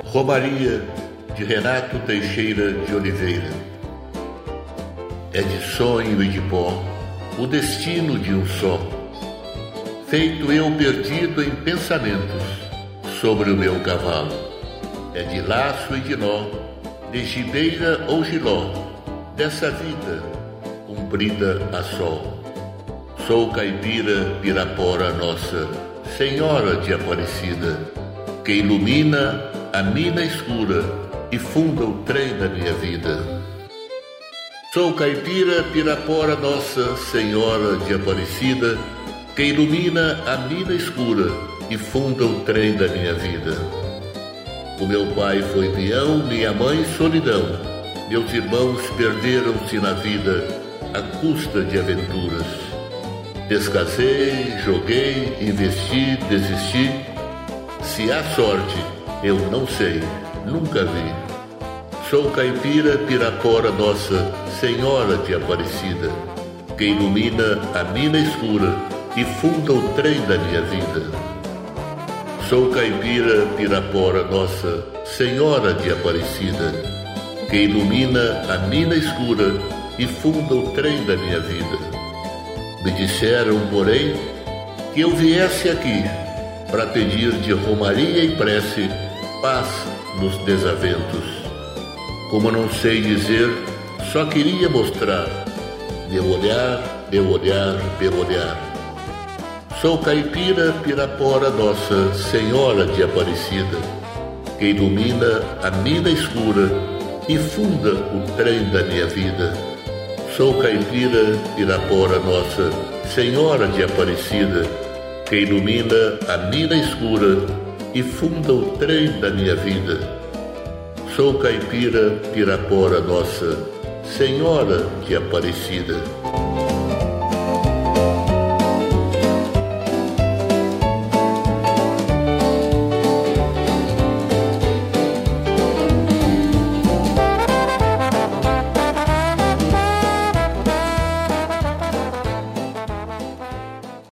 Romaria, de Renato Teixeira de Oliveira. É de sonho e de pó o destino de um só, feito eu perdido em pensamentos sobre o meu cavalo. É de laço e de nó, de gibeira ou giló, dessa vida cumprida a sol. Sou caipira, Pirapora nossa, Senhora de Aparecida, que ilumina a mina escura e funda o trem da minha vida. Sou caipira, Pirapora nossa, Senhora de Aparecida, que ilumina a mina escura e funda o trem da minha vida. O meu pai foi peão, minha mãe solidão, meus irmãos perderam-se na vida à custa de aventuras. Descasei, joguei, investi, desisti. Se há sorte, eu não sei, nunca vi. Sou caipira, Pirapora nossa, Senhora de Aparecida, que ilumina a mina escura e funda o trem da minha vida. Sou caipira, Pirapora nossa, Senhora de Aparecida, que ilumina a mina escura e funda o trem da minha vida. Me disseram, porém, que eu viesse aqui para pedir de romaria e prece paz nos desaventos. Como não sei dizer, só queria mostrar meu olhar, meu olhar, meu olhar. Sou caipira, Pirapora nossa, Senhora de Aparecida, que ilumina a mina escura e funda o trem da minha vida. Sou caipira, Pirapora nossa, Senhora de Aparecida, que ilumina a mina escura e funda o trem da minha vida. Sou caipira, Pirapora nossa, Senhora de Aparecida.